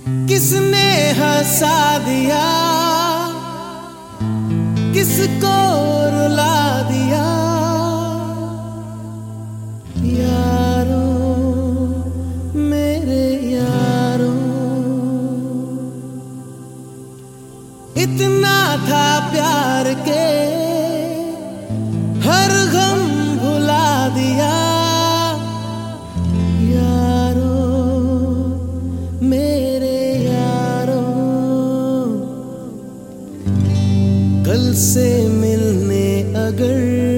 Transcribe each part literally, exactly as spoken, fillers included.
किसने हंसा दिया, किसको रुला दिया, यारों मेरे यारों। इतना था प्यार के हर गम भुला दिया, कल से मिलने अगर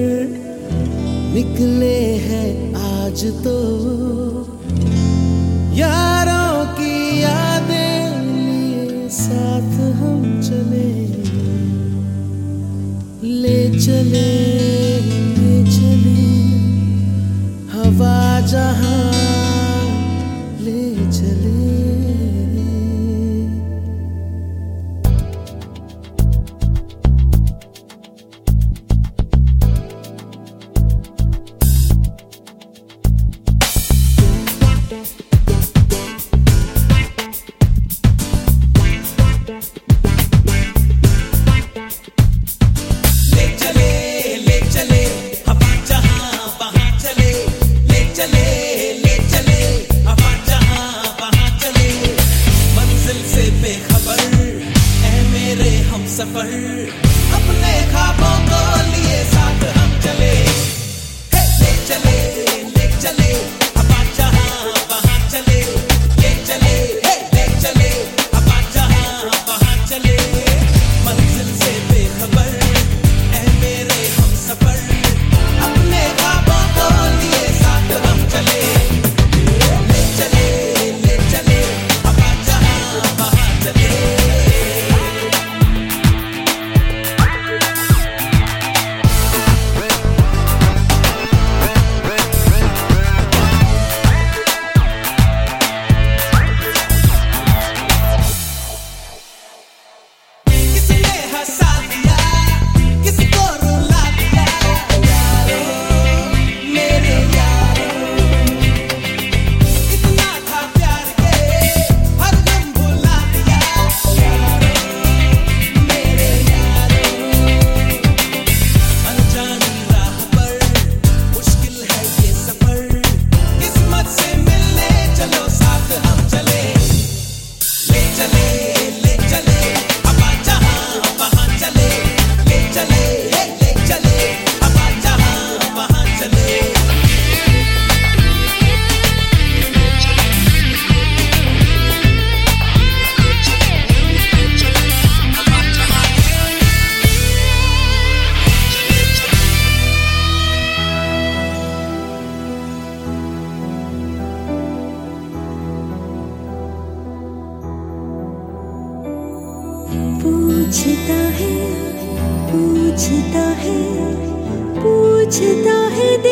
निकले हैं आज तो, यारों की यादें लिए साथ हम चले, ले चले ले चले हवा जहां ले चले। सफर अपने ख्वाबों को लिए साथ हम चले, ले चले ले चले अब जहां वहां चले, ले चले ले चले अब जहां वहां चले। मंजिल से बेखबर ऐ मेरे हम सफर, अपने ख्वाबों को लिए साथ हम चले, ले चले ले चले अब जहां वहां चले। पूछता है पूछता है पूछता है